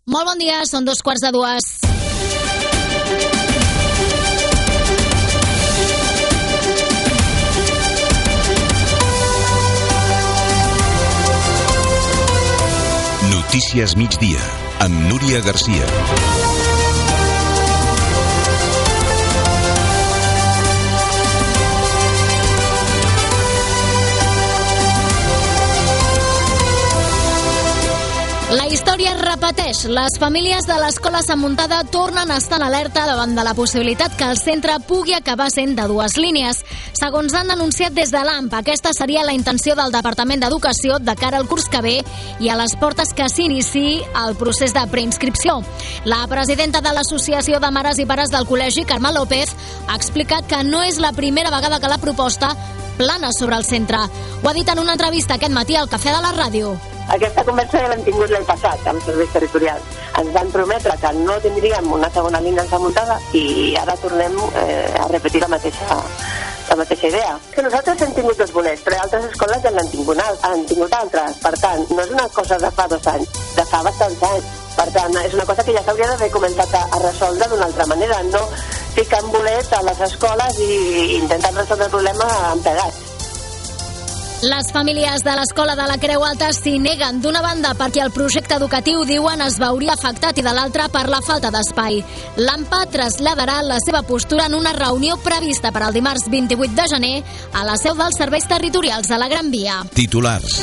Molt bon dia, són 2:45. Notícies migdia, amb Núria Garcia. La història es repeteix. Les famílies de l'escola Sant Muntada tornen a estar en alerta davant de la possibilitat que el centre pugui acabar sent de dues línies. Segons han anunciat des de l'AMP, aquesta seria la intenció del Departament d'Educació de cara al curs que ve i a les portes que s'iniciï el procés de preinscripció. La presidenta de l'Associació de Mares i Pares del Col·legi, Carme López, ha explicat que no és la primera vegada que la proposta plana sobre el centre. Ho ha dit en una entrevista aquest matí al Cafè de la Ràdio. Aquesta conversa ja l'hem tingut l'any passat amb serveis territorials. Ens van prometre que no tindríem una segona línia ensamuntada i ara tornem a repetir la mateixa idea. Que nosaltres hem tingut dos bolets, però altres escoles ja n'han tingut altres. Per tant, no és una cosa de fa 2 anys, de fa bastants anys. Per tant, és una cosa que ja s'hauria d'haver començat a resoldre d'una altra manera, no ficant bolets a les escoles i intentant resoldre el problema amb pegats. Les famílies de l'Escola de la Creu Alta s'hi neguen, d'una banda perquè el projecte educatiu, diuen, es veuria afectat i de l'altra per la falta d'espai. L'AMPA traslladarà la seva postura en una reunió prevista per al dimarts 28 de gener a la seu dels serveis territorials de la Gran Via. Titulars.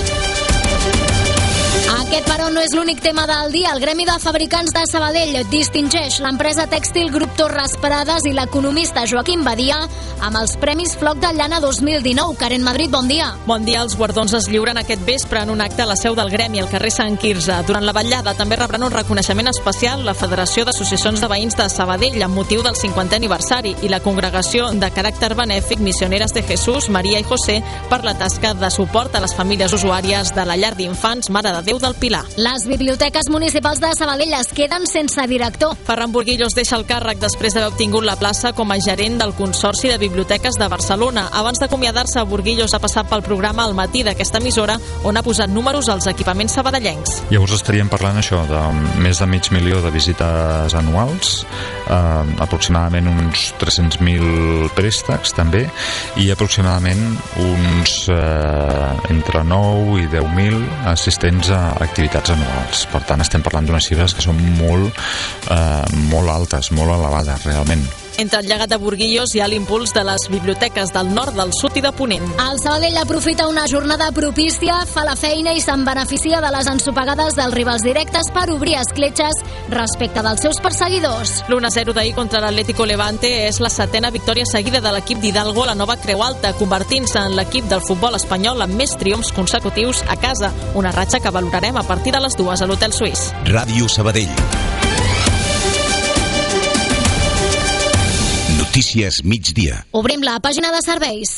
Aquest, però, no és l'únic tema del dia. El Gremi de Fabricants de Sabadell distingeix l'empresa tèxtil Grup Torres Prades i l'economista Joaquim Badia amb els Premis Floc de Llana 2019. Karen Madrid, bon dia. Bon dia. Els guardons es lliuren aquest vespre en un acte a la seu del Gremi, al carrer Sant Quirze. Durant la vetllada també rebran un reconeixement especial la Federació d'Associacions de Veïns de Sabadell amb motiu del 50è aniversari i la congregació de caràcter benèfic Misioneres de Jesús, Maria i José per la tasca de suport a les famílies usuàries de la llar d'infants Mare de Déu del Pilar. Les biblioteques municipals de Sabadell es queden sense director. Ferran Burguillos deixa el càrrec després d'haver obtingut la plaça com a gerent del Consorci de Biblioteques de Barcelona. Abans d'acomiadar-se, Burguillos ha passat pel programa Al matí d'aquesta emissora, on ha posat números als equipaments sabadellencs. Llavors estaríem parlant això de més de 500.000 de visites anuals, aproximadament uns 300.000 préstecs també, i aproximadament uns entre 9 i 10.000 assistents a activitats anuals. Per tant, estem parlant d'unes xifres que són molt altes, molt elevades, realment. Entre el llegat de Burguillos hi ha l'impuls de les biblioteques del nord, del sud i de Ponent. El Sabadell aprofita una jornada propícia, fa la feina i se'n beneficia de les ensopegades dels rivals directes per obrir escletxes respecte dels seus perseguidors. L'1-0 d'ahir contra l'Atlético Levante és la 7ª victòria seguida de l'equip d'Hidalgo a la nova Creu Alta, convertint-se en l'equip del futbol espanyol amb més triomfs consecutius a casa, una ratxa que valorarem a partir de les 2 a l'Hotel Suís. Ràdio Sabadell. Notícies migdia. Obrim la pàgina de serveis.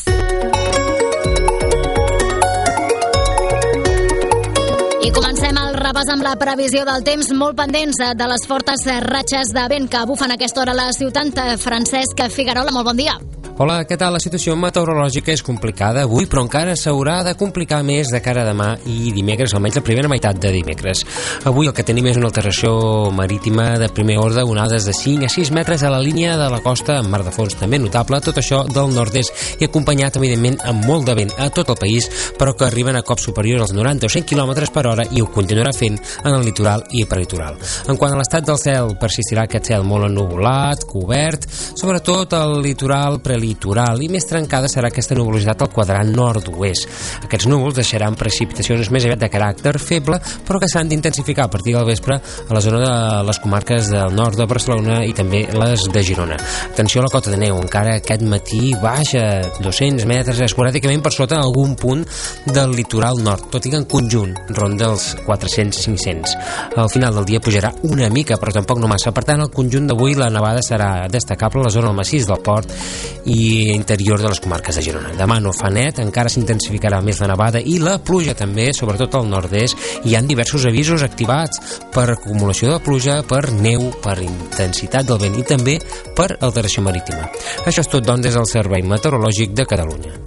I comencem el repàs amb la previsió del temps, molt pendents de les fortes ratxes de vent que bufen a aquesta hora a la ciutat. Francesc Figuerola, molt bon dia. Hola, què tal? La situació meteorològica és complicada avui, però encara s'haurà de complicar més de cara a demà i dimecres, almenys la primera meitat de dimecres. Avui el que tenim és una alteració marítima de primer ordre, onades de 5 a 6 metres a la línia de la costa, amb mar de fons també notable, tot això del nord-est i acompanyat, evidentment, amb molt de vent a tot el país, però que arriben a cops superiors als 90 o 100 km per hora i ho continuarà fent en el litoral i prelitoral. En quant a l'estat del cel, persistirà aquest cel molt ennuvolat, cobert, sobretot al litoral, prelitoral, i més trencada serà aquesta nuvolositat al quadrant nord-oest. Aquests núvols deixaran precipitacions més aviat de caràcter feble, però que s'han d'intensificar a partir del vespre a la zona de les comarques del nord de Barcelona i també les de Girona. Atenció a la cota de neu, encara aquest matí baixa 200 metres, esporàdicament per sota algun punt del litoral nord, tot i que en conjunt ronda els 400-500. Al final del dia pujarà una mica, però tampoc no massa. Per tant, al conjunt d'avui la nevada serà destacable a la zona del massís del Port i interior de les comarques de Girona. Demà no fa net, encara s'intensificarà més la nevada i la pluja també, sobretot al nord-est. Hi ha diversos avisos activats per acumulació de pluja, per neu, per intensitat del vent i també per alteració marítima. Això és tot, doncs, des del Servei Meteorològic de Catalunya.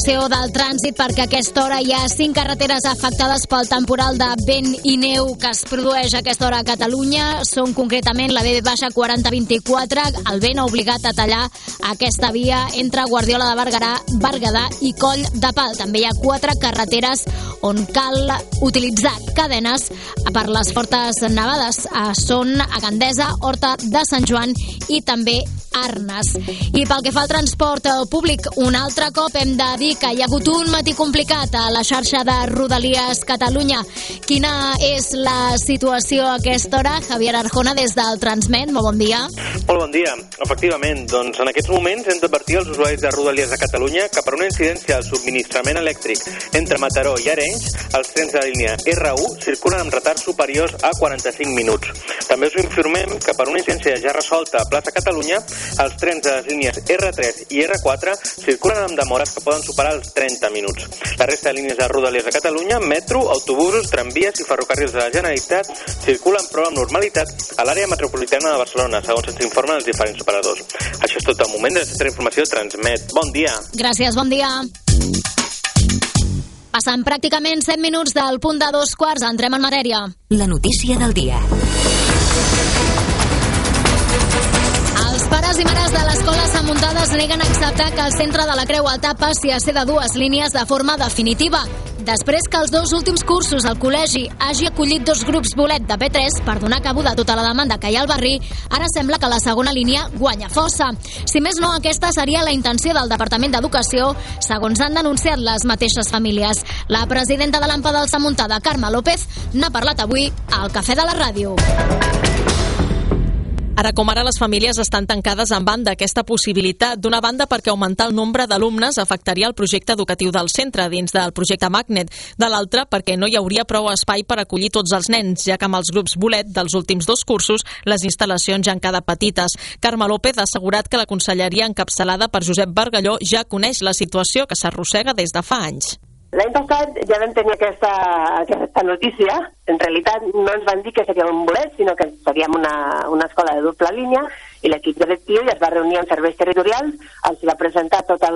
informació del trànsit perquè a aquesta hora hi ha 5 carreteres afectades pel temporal de vent i neu que es produeix a aquesta hora a Catalunya. Són concretament la B-4024. El vent ha obligat a tallar aquesta via entre Guardiola de Berguedà i Coll de Pal. També hi ha 4 carreteres on cal utilitzar cadenes per les fortes nevades. Són a Gandesa, Horta de Sant Joan i també Arnes. I pel que fa al transport públic, un altre cop hem de dir que hi ha hagut un matí complicat a la xarxa de Rodalies Catalunya. Quina és la situació a aquesta hora? Javier Arjona, des del Transmet, molt bon dia. Molt bon dia. Efectivament, doncs en aquests moments hem d'advertir als usuaris de Rodalies de Catalunya que per una incidència al subministrament elèctric entre Mataró i Arenys, els trens de la línia R1 circulen amb retards superiors a 45 minuts. També us informem que per una incidència ja resolta a Plaça Catalunya, els trens de les línies R3 i R4 circulen amb demores que poden superar els 30 minuts. La resta de línies de Rodalies de Catalunya, metro, autobusos, tramvies i ferrocarrils de la Generalitat circulen però amb normalitat a l'àrea metropolitana de Barcelona, segons ens informen els diferents operadors. Això és tot el moment de la Centre d'Informació Transmet. Bon dia. Gràcies, bon dia. Passant pràcticament 7 minuts del punt de 2:15, entrem en matèria. La notícia del dia. Els pares i mares de l'escola Sant Muntada es neguen a acceptar que el centre de la Creu Alta passi a ser de 2 línies de forma definitiva. Després que els 2 últims cursos al col·legi hagi acollit 2 grups bolet de P3 per donar cabuda a tota la demanda que hi ha al barri, ara sembla que la segona línia guanya força. Si més no, aquesta seria la intenció del Departament d'Educació, segons han denunciat les mateixes famílies. La presidenta de l'AMPA del Sant Muntada, Carme López, n'ha parlat avui al Cafè de la Ràdio. Ara com ara les famílies estan tancades en banda aquesta possibilitat, d'una banda perquè augmentar el nombre d'alumnes afectaria el projecte educatiu del centre dins del projecte Magnet, de l'altra perquè no hi hauria prou espai per acollir tots els nens, ja que amb els grups bolet dels últims 2 cursos les instal·lacions ja han quedat petites. Carme López ha assegurat que la conselleria encapçalada per Josep Bargalló ja coneix la situació que s'arrossega des de fa anys. L'any passat ja vam tenir aquesta notícia. En realitat no ens van dir que seria un bolet, sinó que seríem una escola de doble línia, i l'equip directiu ja es va reunir amb serveis territorials, els va presentar tots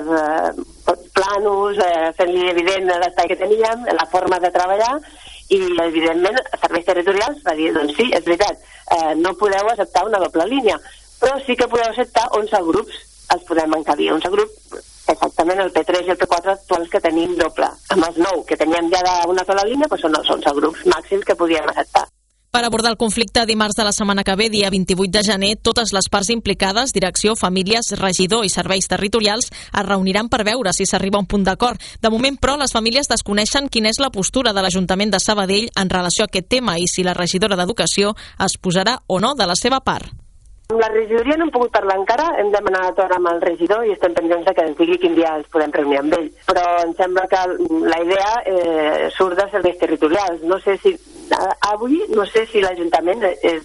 els plànols, fent-li evident l'espai que teníem, la forma de treballar, i evidentment serveis territorials va dir, doncs sí, és veritat, no podeu acceptar una doble línia, però sí que podeu acceptar 11 grups, els podem encabir, 11 grups, exactament el P3 i el P4 actuals que tenim doble. Amb els 9 que teníem ja d'una sola línia, doncs són els 11 grups màxims que podíem acceptar. Per abordar el conflicte, dimarts de la setmana que ve, dia 28 de gener, totes les parts implicades, direcció, famílies, regidor i serveis territorials, es reuniran per veure si s'arriba a un punt d'acord. De moment, però, les famílies desconeixen quina és la postura de l'Ajuntament de Sabadell en relació a aquest tema i si la regidora d'Educació es posarà o no de la seva part. Amb la regidoria no hem pogut parlar encara, hem demanat hora amb el regidor i estem pendents que ens digui quin dia ens podem reunir amb ell. Però em sembla que la idea surt de serveis territorials. No sé si avui l'Ajuntament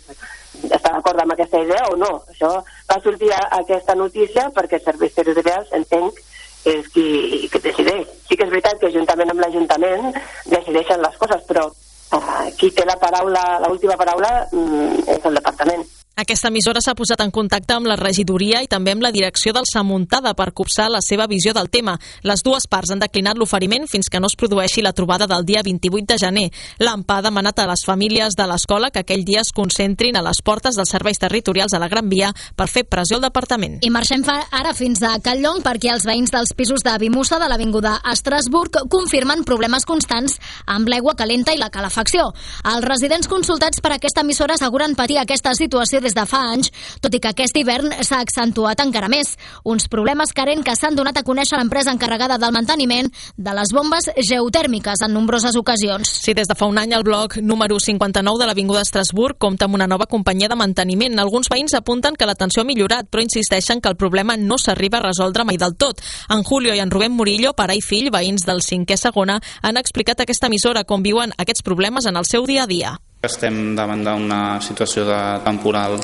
està d'acord amb aquesta idea o no. Això va sortir aquesta notícia perquè serveis territorials, entenc, és qui decideix. Sí que és veritat que juntament amb l'Ajuntament decideixen les coses, però qui té l'última paraula és el departament. Aquesta emissora s'ha posat en contacte amb la regidoria i també amb la direcció del Sant Muntada per copsar la seva visió del tema. Les dues parts han declinat l'oferiment fins que no es produeixi la trobada del dia 28 de gener. L'AMPA ha demanat a les famílies de l'escola que aquell dia es concentrin a les portes dels serveis territorials a la Gran Via per fer pressió al departament. I marxem ara fins a Calllong perquè els veïns dels pisos de Vimussa de l'Avinguda Estrasburg confirmen problemes constants amb l'aigua calenta i la calefacció. Els residents consultats per aquesta emissora asseguren patir aquesta situació des de fa anys, tot i que aquest hivern s'ha accentuat encara més. Uns problemes carent que s'han donat a conèixer l'empresa encarregada del manteniment de les bombes geotèrmiques en nombroses ocasions. Sí, des de fa un any el bloc número 59 de l'Avinguda Estrasburg compta amb una nova companyia de manteniment. Alguns veïns apunten que l'atenció ha millorat, però insisteixen que el problema no s'arriba a resoldre mai del tot. En Julio i en Rubén Murillo, pare i fill, veïns del 5è segona, han explicat a aquesta emissora com viuen aquests problemes en el seu dia a dia. Estem davant d'una situació de temporal.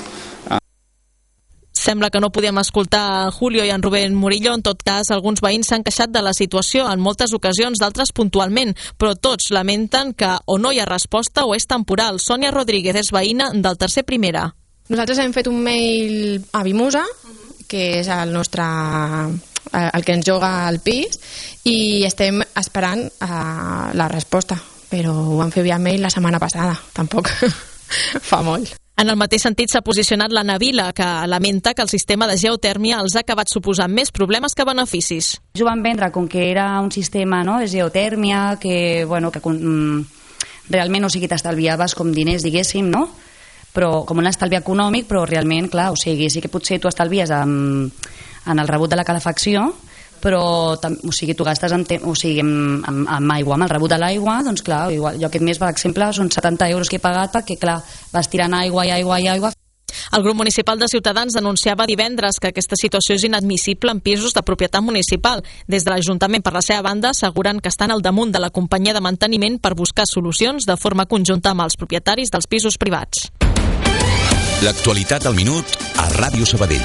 Sembla que no podíem escoltar Julio i en Rubén Murillo. En tot cas, alguns veïns s'han queixat de la situació en moltes ocasions, d'altres puntualment, però tots lamenten que o no hi ha resposta o és temporal. Sònia Rodríguez és veïna del tercer Primera. Nosaltres hem fet un mail a Vimusa, que és el el que ens juga al pis, i estem esperant la resposta, però ho vam fer via mail la setmana passada, tampoc fa molt. En el mateix sentit s'ha posicionat la Navila, que lamenta que el sistema de geotèrmia els ha acabat suposant més problemes que beneficis. Jo van vendre com que era un sistema, no, de geotèrmia, que realment, o sigui, t'estalviaves com diners, diguéssim, no? Però com un estalvi econòmic, però realment, clar, o sigui, sí que potser tu estalvies en el rebut de la calefacció, però o sigui, tu gastes amb aigua, amb el rebut de l'aigua, doncs clar, igual, jo aquest mes, per exemple, són 70 euros que he pagat perquè, clar, vas tirant aigua i aigua i aigua. El grup municipal de Ciutadans denunciava divendres que aquesta situació és inadmissible en pisos de propietat municipal. Des de l'Ajuntament, per la seva banda, asseguren que estan al damunt de la companyia de manteniment per buscar solucions de forma conjunta amb els propietaris dels pisos privats. L'actualitat al minut a Ràdio Sabadell.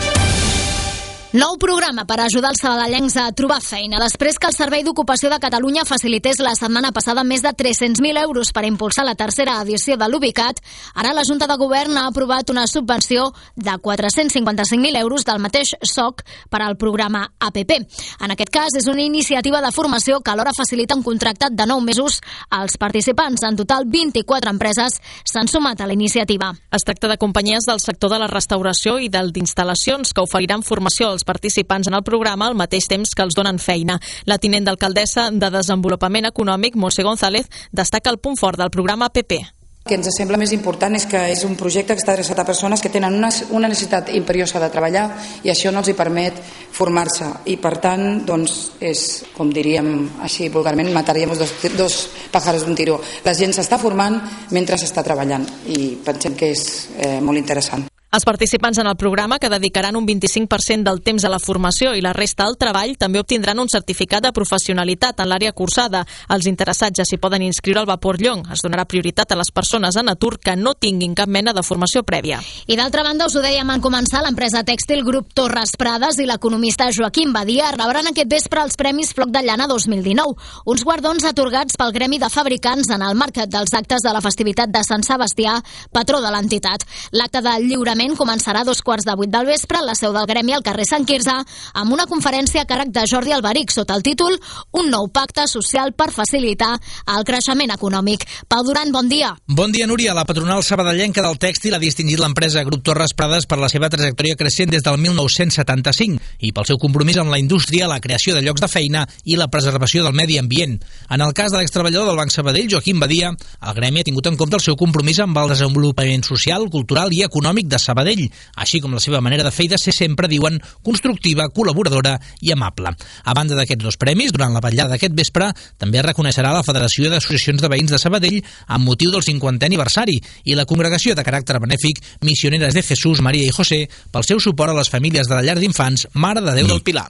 Nou programa per ajudar els sabadellencs a trobar feina. Després que el Servei d'Ocupació de Catalunya facilités la setmana passada més de 300.000 euros per impulsar la tercera edició de l'Ubicat, ara la Junta de Govern ha aprovat una subvenció de 455.000 euros del mateix SOC per al programa APP. En aquest cas, és una iniciativa de formació que alhora facilita un contracte de 9 mesos als participants. En total, 24 empreses s'han sumat a la iniciativa. Es tracta de companyies del sector de la restauració i del d'instal·lacions que oferiran formació als participants en el programa al mateix temps que els donen feina. La tinent d'alcaldessa de Desenvolupament Econòmic, Montse González, destaca el punt fort del programa APP. El que ens sembla més important és que és un projecte que està adreçat a persones que tenen una necessitat imperiosa de treballar i això no els hi permet formar-se i per tant doncs és, com diríem així vulgarment, mataríem dos pájaros d'un tiro. La gent s'està formant mentre s'està treballant i pensem que és molt interessant. Els participants en el programa, que dedicaran un 25% del temps a la formació i la resta al treball, també obtindran un certificat de professionalitat en l'àrea cursada. Els interessats ja s'hi poden inscriure al Vapor Llong. Es donarà prioritat a les persones en atur que no tinguin cap mena de formació prèvia. I d'altra banda, us ho dèiem en començar, l'empresa tèxtil Grup Torres Prades i l'economista Joaquim Badia rebran aquest vespre els Premis Floc de Llana 2019, uns guardons atorgats pel Gremi de Fabricants en el marc dels actes de la festivitat de Sant Sebastià, patró de l'entitat. L'acte de lliurament començarà a 7:15 del vespre a la seu del Gremi al carrer Sant Quirze amb una conferència a càrrec de Jordi Alberic sota el títol Un nou pacte social per facilitar el creixement econòmic. Pau Duran, bon dia. Bon dia, Núria. La patronal sabadellenca del tèxtil ha distingit l'empresa Grup Torres Prades per la seva trajectòria creixent des del 1975 i pel seu compromís amb la indústria, la creació de llocs de feina i la preservació del medi ambient. En el cas de l'extreballador del Banc Sabadell, Joaquim Badia, el Gremi ha tingut en compte el seu compromís amb el desenvolupament social, cultural i econòmic de Sabadell, així com la seva manera de fer i de ser sempre, diuen, constructiva, col·laboradora i amable. A banda d'aquests dos premis, durant la vetllada d'aquest vespre, també es reconeixerà la Federació d'Associacions de Veïns de Sabadell amb motiu del 50è aniversari i la congregació de caràcter benèfic Misioneres de Jesús, Maria i José pel seu suport a les famílies de la llar d'infants Mare de Déu del Pilar.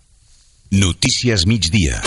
Notícies migdia.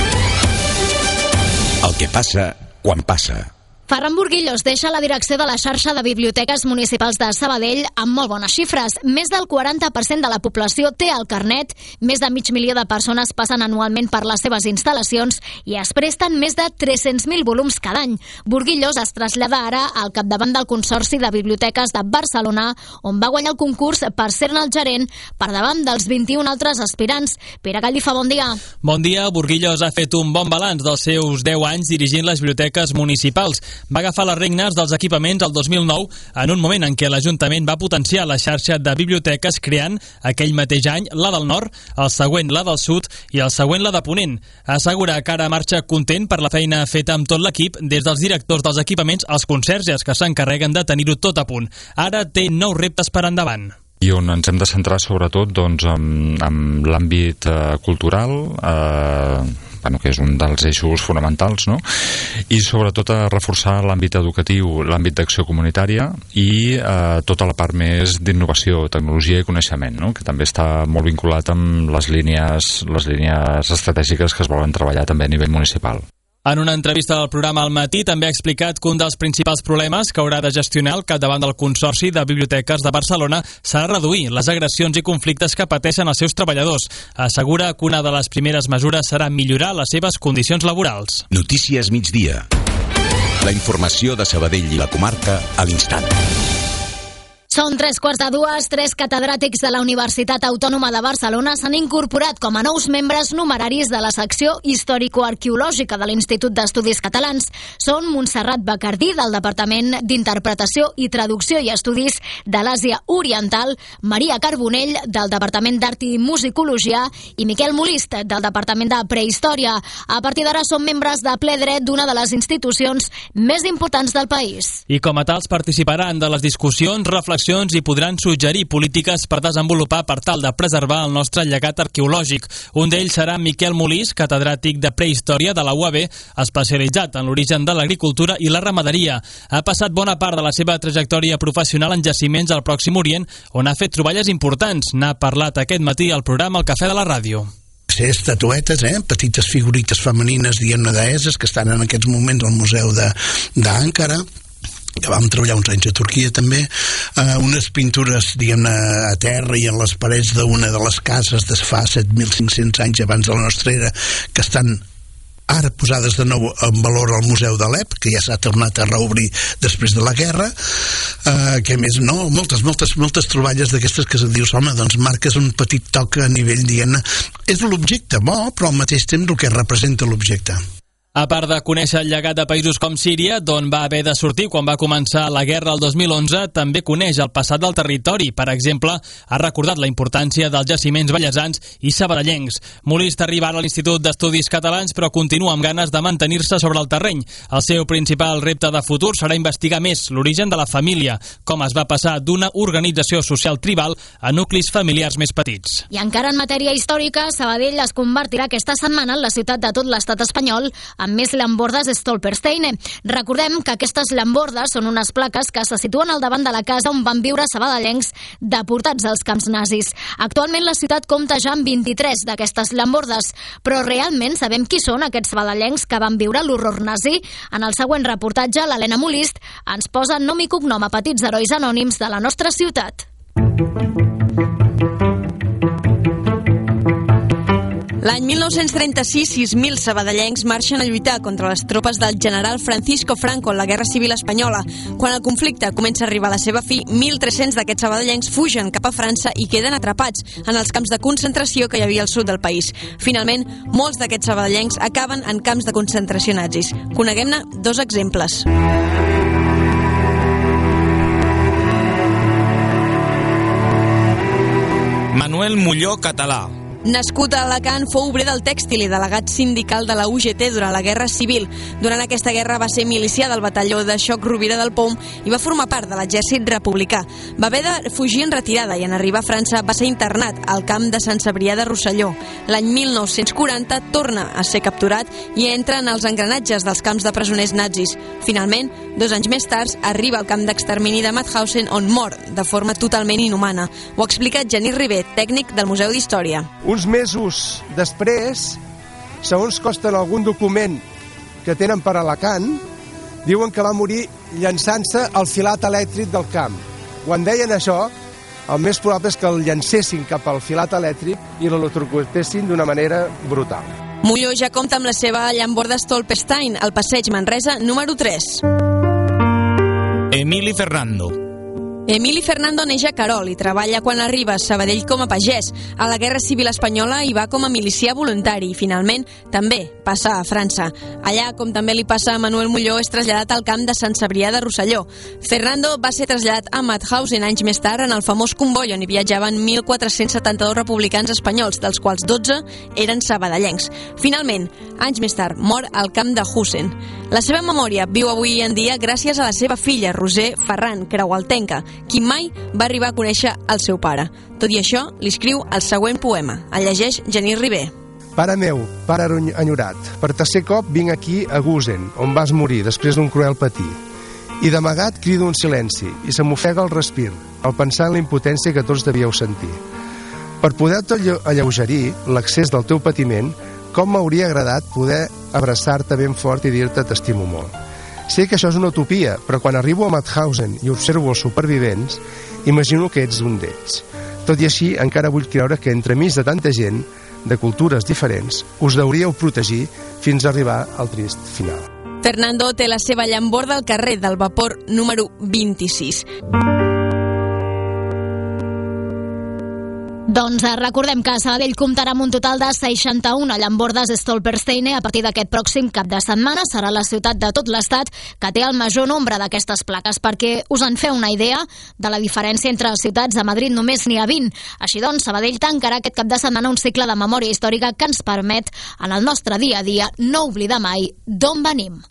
El que passa quan passa. Ferran Burguillos deixa la direcció de la xarxa de biblioteques municipals de Sabadell amb molt bones xifres. Més del 40% de la població té el carnet, més de 500.000 de persones passen anualment per les seves instal·lacions i es presten més de 300.000 volums cada any. Burguillos es trasllada ara al capdavant del Consorci de Biblioteques de Barcelona, on va guanyar el concurs per ser-ne el gerent per davant dels 21 altres aspirants. Pere Gallifa, bon dia. Bon dia. Burguillos ha fet un bon balanç dels seus 10 anys dirigint les biblioteques municipals. Va agafar les regnes dels equipaments el 2009 en un moment en què l'Ajuntament va potenciar la xarxa de biblioteques creant aquell mateix any la del Nord, el següent la del Sud i el següent la de Ponent. Assegura que ara marxa content per la feina feta amb tot l'equip, des dels directors dels equipaments als conserges que s'encarreguen de tenir-ho tot a punt. Ara té nous reptes per endavant. I on ens hem de centrar sobretot doncs, en l'àmbit cultural, que és un dels eixos fonamentals, no? I sobretot a reforçar l'àmbit educatiu, l'àmbit d'acció comunitària i tota la part més d'innovació, tecnologia i coneixement, no? Que també està molt vinculat amb les línies estratègiques que es volen treballar també a nivell municipal. En una entrevista al programa Al Matí també ha explicat que un dels principals problemes que haurà de gestionar al capdavant del Consorci de Biblioteques de Barcelona serà reduir les agressions i conflictes que pateixen els seus treballadors. Assegura que una de les primeres mesures serà millorar les seves condicions laborals. Notícies migdia. La informació de Sabadell i la comarca a l'instant. Són 3:15, 3 catedràtics de la Universitat Autònoma de Barcelona s'han incorporat com a nous membres numeraris de la secció històrico-arqueològica de l'Institut d'Estudis Catalans. Són Montserrat Bacardí, del Departament d'Interpretació i Traducció i Estudis de l'Àsia Oriental, Maria Carbonell, del Departament d'Art i Musicologia, i Miquel Molist, del Departament de Prehistòria. A partir d'ara són membres de ple dret d'una de les institucions més importants del país. I com a tals participaran de les discussions, reflexions i podran suggerir polítiques per desenvolupar per tal de preservar el nostre llegat arqueològic. Un d'ells serà Miquel Molist, catedràtic de Prehistòria de la UAB, especialitzat en l'origen de l'agricultura i la ramaderia. Ha passat bona part de la seva trajectòria professional en jaciments al Pròxim Orient, on ha fet troballes importants. N'ha parlat aquest matí al programa El Cafè de la Ràdio. Estatuetes, petites figurites femenines, diguem-ne, deeses, que estan en aquests moments al Museu d'Àncara, que vam treballar uns anys a Turquia també, unes pintures, diguem-ne, a terra i en les parets d'una de les cases de fa 7.500 anys abans de la nostra era, que estan ara posades de nou en valor al Museu d'Alep, que ja s'ha tornat a reobrir després de la guerra, que a més, no, moltes troballes d'aquestes que dius, home, doncs marques un petit toc a nivell, diguem-ne, és l'objecte bo, però al mateix temps el que representa l'objecte. A part de conèixer el llegat de països com Síria, d'on va haver de sortir quan va començar la guerra el 2011, també coneix el passat del territori. Per exemple, ha recordat la importància dels jaciments bellesans i sabadellencs. Molist arriba ara a l'Institut d'Estudis Catalans, però continua amb ganes de mantenir-se sobre el terreny. El seu principal repte de futur serà investigar més l'origen de la família, com es va passar d'una organització social tribal a nuclis familiars més petits. I encara en matèria històrica, Sabadell es convertirà aquesta setmana en la ciutat de tot l'estat espanyol amb més llambordes Stolpersteine. Recordem que aquestes llambordes són unes plaques que se situen al davant de la casa on van viure sabadellencs deportats als camps nazis. Actualment la ciutat compta ja amb 23 d'aquestes llambordes, però realment sabem qui són aquests sabadellencs que van viure l'horror nazi? En el següent reportatge, l'Helena Molist ens posa nom i cognom a petits herois anònims de la nostra ciutat. L'any 1936, 6.000 sabadellencs marxen a lluitar contra les tropes del general Francisco Franco en la Guerra Civil Espanyola. Quan el conflicte comença a arribar a la seva fi, 1.300 d'aquests sabadellencs fugen cap a França i queden atrapats en els camps de concentració que hi havia al sud del país. Finalment, molts d'aquests sabadellencs acaben en camps de concentració nazis. Coneguem-ne dos exemples. Manuel Molló Català. Nascut a Alacant, fou obrer del tèxtil i delegat sindical de la UGT durant la Guerra Civil. Durant aquesta guerra va ser milicià del batalló de xoc Rovira del Pom i va formar part de l'exèrcit republicà. Va haver de fugir en retirada i en arribar a França va ser internat al camp de Sant Cebrià de Rosselló. L'any 1940 torna a ser capturat i entra en els engranatges dels camps de presoners nazis. Finalment, 2 anys més tard, arriba al camp d'extermini de Mauthausen, on mor de forma totalment inhumana. Ho ha explicat Genís Ribé, tècnic del Museu d'Història. Uns mesos després, segons consta en algun document que tenen per Alacant, diuen que va morir llançant-se al filat elèctric del camp. Quan deien això, el més probable és que el llancessin cap al filat elèctric i l'electrocutessin d'una manera brutal. Molló ja compta amb la seva llamborda Stolperstein, al passeig Manresa número 3. Emili Fernando. Emili Fernando neix a Querol i treballa quan arriba a Sabadell com a pagès. A la Guerra Civil Espanyola hi va com a milicià voluntari i finalment també passa a França. Allà, com també li passa a Manuel Molló, és traslladat al camp de Sant Cebrià de Rosselló. Fernando va ser traslladat a Mauthausen anys més tard en el famós comboi on hi viatjaven 1.472 republicans espanyols, dels quals 12 eren sabadellencs. Finalment, anys més tard, mor al camp de Husen. La seva memòria viu avui en dia gràcies a la seva filla, Roser Ferran, creualtenca, qui mai va arribar a conèixer el seu pare. Tot i això, li escriu el següent poema. El llegeix Genís Ribé. Pare meu, pare enyorat, per tercer cop vinc aquí a Gusen, on vas morir després d'un cruel patir. I d'amagat crido un silenci i se m'ofega el respir, al pensar en la impotència que tots devíeu sentir. Per poder-te alleugerir l'accés del teu patiment, com m'hauria agradat poder abraçar-te ben fort i dir-te t'estimo molt. Sé que això és una utopia, però quan arribo a Mauthausen i observo els supervivents, imagino que ets un d'ells. Tot i així, encara vull creure que entremig de tanta gent, de cultures diferents, us hauríeu protegir fins a arribar al trist final. Fernando té la seva llamborda al carrer del Vapor número 26. Doncs recordem que Sabadell comptarà amb un total de 61 llambordes Stolpersteine a partir d'aquest pròxim cap de setmana. Serà la ciutat de tot l'estat que té el major nombre d'aquestes plaques. Perquè us en feu una idea de la diferència entre ciutats, a Madrid només n'hi ha 20. Així doncs, Sabadell tancarà aquest cap de setmana un cicle de memòria històrica que ens permet, en el nostre dia a dia, no oblidar mai d'on venim.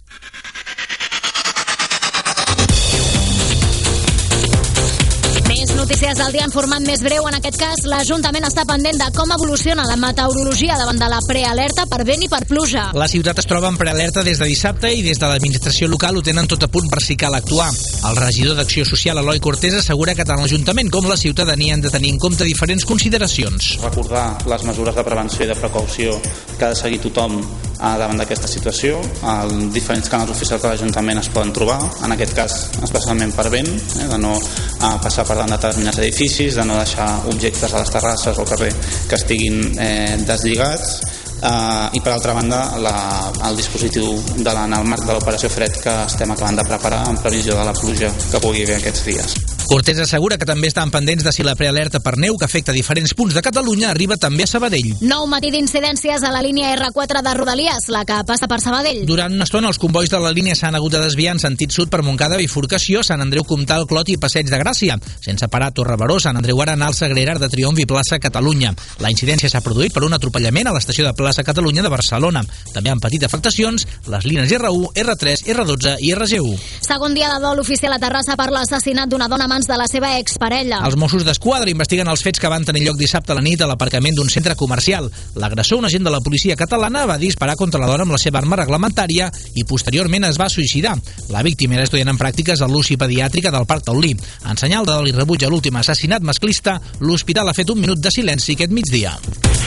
Notícies del dia en format més breu. En aquest cas, l'Ajuntament està pendent de com evoluciona la meteorologia davant de la prealerta per vent i per pluja. La ciutat es troba en prealerta des de dissabte i des de l'administració local ho tenen tot a punt per si cal actuar. El regidor d'Acció Social, Eloi Cortés, assegura que tant l'Ajuntament com la ciutadania han de tenir en compte diferents consideracions. Recordar les mesures de prevenció i de precaució que ha de seguir tothom davant d'aquesta situació. Els diferents canals oficials de l'Ajuntament es poden trobar, en aquest cas especialment per vent, de no passar per davant de determinats edificis, de no deixar objectes a les terrasses o al carrer que estiguin deslligats, i per altra banda el dispositiu en el marc de l'operació Fred que estem acabant de preparar en previsió de la pluja que pugui haver aquests dies. Cortés assegura que també estan pendents de si la prealerta per neu que afecta diferents punts de Catalunya arriba també a Sabadell. Nou matí d'incidències a la línia R4 de Rodalies, la que passa per Sabadell. Durant una estona els convois de la línia s'han hagut de desviar en sentit sud per Montcada, Bifurcació, Sant Andreu Comtal, Clot i Passeig de Gràcia, sense parar Torrebaró, Sant Andreu Arenal, Sagrera, Arc de Triomf i Plaça Catalunya. La incidència s'ha produït per un atropellament a l'estació de Plaça Catalunya de Barcelona. També han patit afectacions les línies R1, R3, R12 i RG1. Segon dia de dol oficial a Terrassa per l'assassinat d'una dona de la seva exparella. Els Mossos d'Esquadra investiguen els fets que van tenir lloc dissabte a la nit a l'aparcament d'un centre comercial. L'agressor, un agent de la policia catalana, va disparar contra la dona amb la seva arma reglamentària i posteriorment es va suïcidar. La víctima era estudiant en pràctiques a l'UCI pediàtrica del Parc Taulí. En senyal de dol i rebuig a l'últim assassinat masclista, l'hospital ha fet un minut de silenci aquest migdia.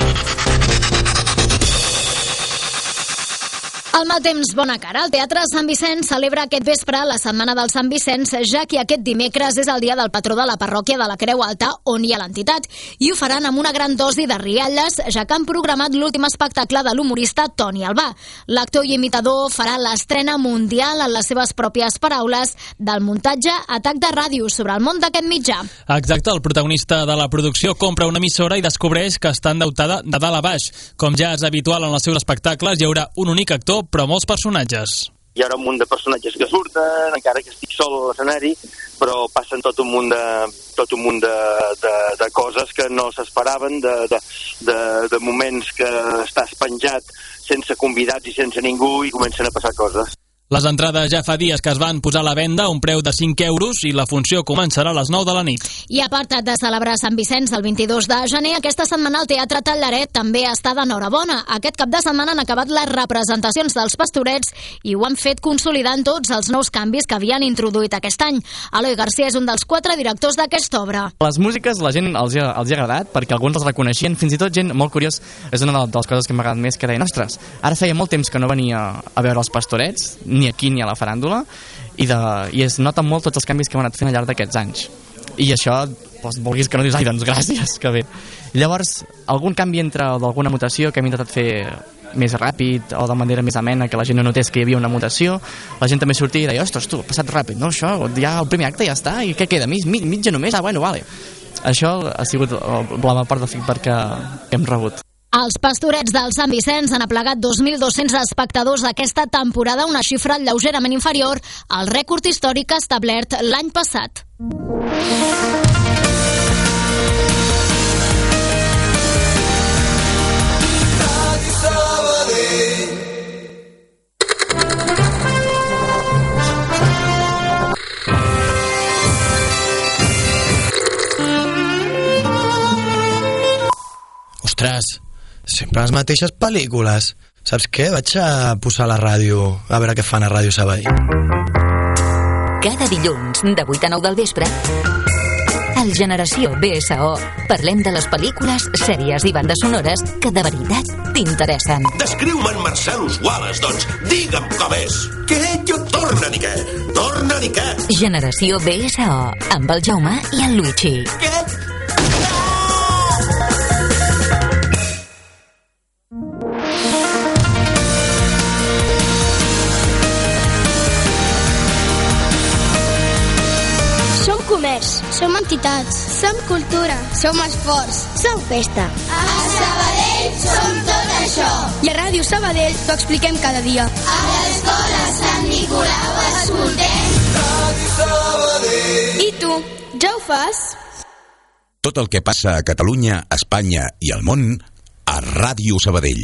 El mal temps, bona cara. El Teatre Sant Vicenç celebra aquest vespre la Setmana del Sant Vicenç, ja que aquest dimecres és el dia del patró de la parròquia de la Creu Alta, on hi ha l'entitat, i ho faran amb una gran dosi de rialles, ja que han programat l'últim espectacle de l'humorista Toni Albà. L'actor i imitador farà l'estrena mundial en les seves pròpies paraules del muntatge Atac de Ràdio sobre el món d'aquest mitjà. Exacte, el protagonista de la producció compra una emissora i descobreix que està endeutada de dalt a baix. Com ja és habitual en els seus espectacles, hi haurà un únic actor, però molts personatges. Hi haurà un munt de personatges que surten, encara que estic sol a l'escenari, però passen tot un munt de coses que no s'esperaven, de moments que estàs penjat sense convidats i sense ningú i comencen a passar coses. Les entrades ja fa dies que es van posar a la venda a un preu de 5 euros i la funció començarà a les 9 de la nit. I a part de celebrar Sant Vicenç el 22 de gener, aquesta setmana el Teatre Tallaret també està d'enhorabona. Aquest cap de setmana han acabat les representacions dels Pastorets i ho han fet consolidant tots els nous canvis que havien introduït aquest any. Eloi Garcia és un dels 4 directors d'aquesta obra. Les músiques la gent els hi ha agradat perquè alguns els reconeixien, fins i tot gent molt curiós. És una de les coses que m'ha agradat més, que deien, ostres, ara feia molt temps que no venia a veure els Pastorets, ni aquí ni a la faràndula, i es noten molt tots els canvis que hem anat fent al llarg d'aquests anys. I això, doncs, vulguis que no dius, ai, doncs gràcies, que bé. Llavors, algun canvi d'alguna mutació que hem intentat fer més ràpid o de manera més amena, que la gent no notés que hi havia una mutació, la gent també sortia i deia, ostres, tu, ha passat ràpid, no, això, ja el primer acte ja està, i què queda? Mitja només? Ah, bueno, vale. Això ha sigut la part de feedback que hem rebut. Els Pastorets del Sant Vicenç han aplegat 2.200 espectadors aquesta temporada, una xifra lleugerament inferior al rècord històric establert l'any passat. Ostres, sempre les mateixes pel·lícules. Saps què? Vaig a posar la ràdio a veure què fan a Ràdio Sabadell. Cada dilluns, de 8 a 9 del vespre, al Generació BSO parlem de les pel·lícules, sèries i bandes sonores que de veritat t'interessen. Descriu-me en Marcellus Wallace, doncs. Digue'm com és. Què? Torna-n'hi què? Torna-n'hi què? Generació BSO, amb el Jaume i el Luigi. Què? Som comerç, som entitats, Som cultura. Som esports. Som festa. A Sabadell som tot això. I a Ràdio Sabadell t'ho expliquem cada dia. A l'escola Sant Nicolau escoltem Ràdio Sabadell. I tu, ja ho fas? Tot el que passa a Catalunya, Espanya i al món a Ràdio Sabadell.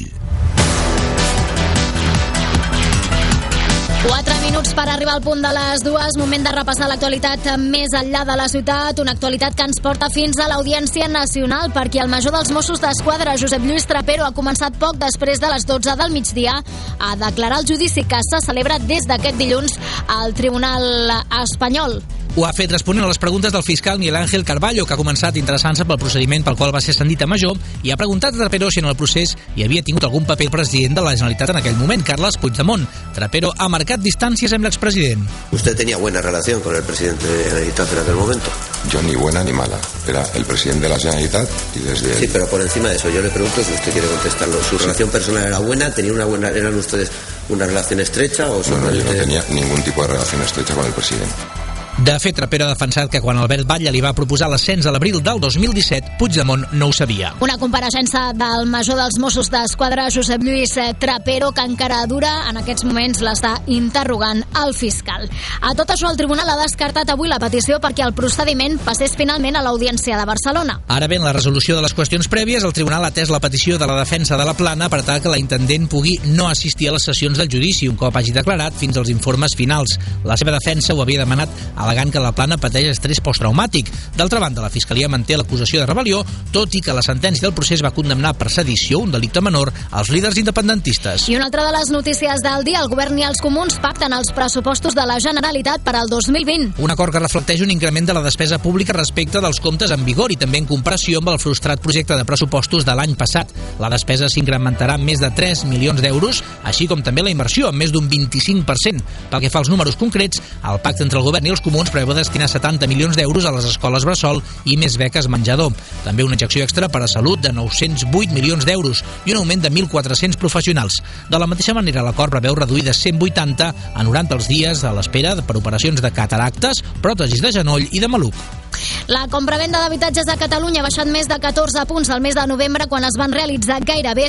4 minuts per arribar al punt de les 2. Moment de repassar l'actualitat més enllà de la ciutat. Una actualitat que ens porta fins a l'Audiència Nacional, perquè el major dels Mossos d'Esquadra, Josep Lluís Trapero, ha començat poc després de les 12 del migdia a declarar el judici que se celebra des d'aquest dilluns al Tribunal espanyol. Ho ha fet responent a les preguntes del fiscal Miguel Ángel Carballo, que ha començat interessant-se pel procediment pel qual va ser ascendit a major, i ha preguntat a Trapero si en el procés hi havia tingut algun paper el president de la Generalitat en aquell moment, Carles Puigdemont. Trapero ha marcat distàncies amb l'expresident. ¿Usted tenía buena relación con el presidente de la Generalitat en aquel momento? Yo ni buena ni mala. Era el presidente de la Generalitat y desde... Sí, pero por encima de eso, yo le pregunto si usted quiere contestarlo. ¿Su relación personal era buena? ¿Eran ustedes una relación estrecha? O no, yo no tenía ningún tipo de relación estrecha con el presidente. De fet, Trapero ha defensat que quan Albert Batlle li va proposar l'ascens a l'abril del 2017, Puigdemont no ho sabia. Una compareixença del major dels Mossos d'Esquadra, Josep Lluís Trapero, que encara dura. En aquests moments l'està interrogant el fiscal. A tot això, el tribunal ha descartat avui la petició perquè el procediment passés finalment a l'Audiència de Barcelona. Ara bé, en la resolució de les qüestions prèvies, el tribunal ha atès la petició de la defensa de la Plana per tal que la intendent pugui no assistir a les sessions del judici un cop hagi declarat fins als informes finals. La seva defensa ho havia demanat al·legant que la Plana pateix estrès posttraumàtic. D'altra banda, la Fiscalia manté l'acusació de rebel·lió, tot i que la sentència del procés va condemnar per sedició, un delicte menor, als líders independentistes. I una altra de les notícies del dia, el govern i els comuns pacten els pressupostos de la Generalitat per al 2020. Un acord que reflecteix un increment de la despesa pública respecte dels comptes en vigor i també en comparació amb el frustrat projecte de pressupostos de l'any passat. La despesa s'incrementarà amb més de 3 milions d'euros, així com també la inversió, amb més d'un 25%. Pel que fa als números concrets, el pacte entre el govern i els comuns preveu destinar 70 milions d'euros a les escoles bressol i més beques menjador. També una injecció extra per a salut de 908 milions d'euros i un augment de 1.400 professionals. De la mateixa manera, l'acord preveu reduir de 180 a 90 els dies a l'espera per operacions de cataractes, pròtesis de genoll i de maluc. La compravenda d'habitatges a Catalunya ha baixat més de 14 punts al mes de novembre, quan es van realitzar gairebé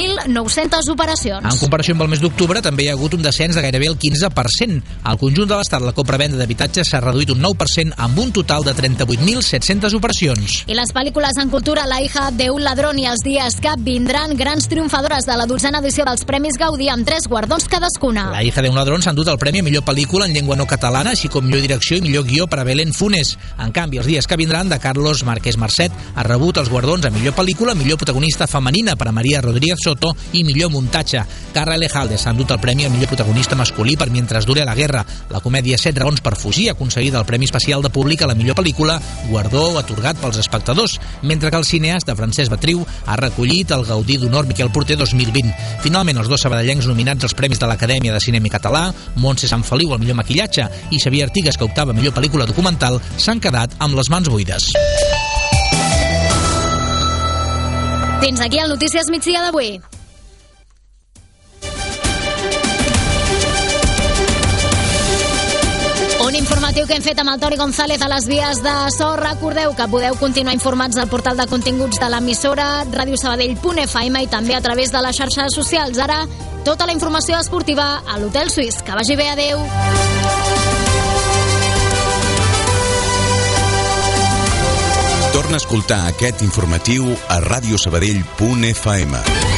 5.900 operacions. En comparació amb el mes d'octubre, també hi ha hagut un descens de gairebé el 15%. Al conjunt de l'Estat, la compravenda d'habitatges s'ha reduït un 9%, amb un total de 38.700 operacions. I les pel·lícules en cultura, La hija de un ladrón i Els dies que vindran, grans triomfadores de la 12a edició dels Premis Gaudí, amb 3 guardons cadascuna. La hija de un ladrón s'ha endut el premi a millor pel·lícula en llengua no catalana, així com millor direcció i millor guió per a Belén Funes. En canvi, Els dies que vindran, de Carlos Márquez Marcet, ha rebut els guardons a millor pel·lícula, millor protagonista femenina per a María Rodríguez Soto i millor muntatge. Carra Elejalde s'ha endut el premi a millor protagonista masculí per Mientras dure la guerra. La comèdia 7 raons per fugir ha aconseguit el Premi Especial de Públic a la millor pel·lícula, guardó atorgat pels espectadors, mentre que el cineasta Francesc Batriu ha recollit el Gaudí d'Honor Miquel Porter 2020. Finalment, els dos sabadellencs nominats als Premis de l'Acadèmia de Cinema Català, Montse Sant Feliu al millor maquillatge i Xavier Artigas, que optava a millor pel·lícula documental, s'han quedat amb les mans buides. Fins aquí el Notícies Migdia d'avui. Un informatiu que hem fet amb el Toni González a les vies de so. Recordeu que podeu continuar informats al portal de continguts de l'emissora radiosabadell.fm i també a través de les xarxes socials. Ara, tota la informació esportiva a l'Hotel Suís. Que vagi bé, adeu. Torna a escoltar aquest informatiu a radiosabadell.fm.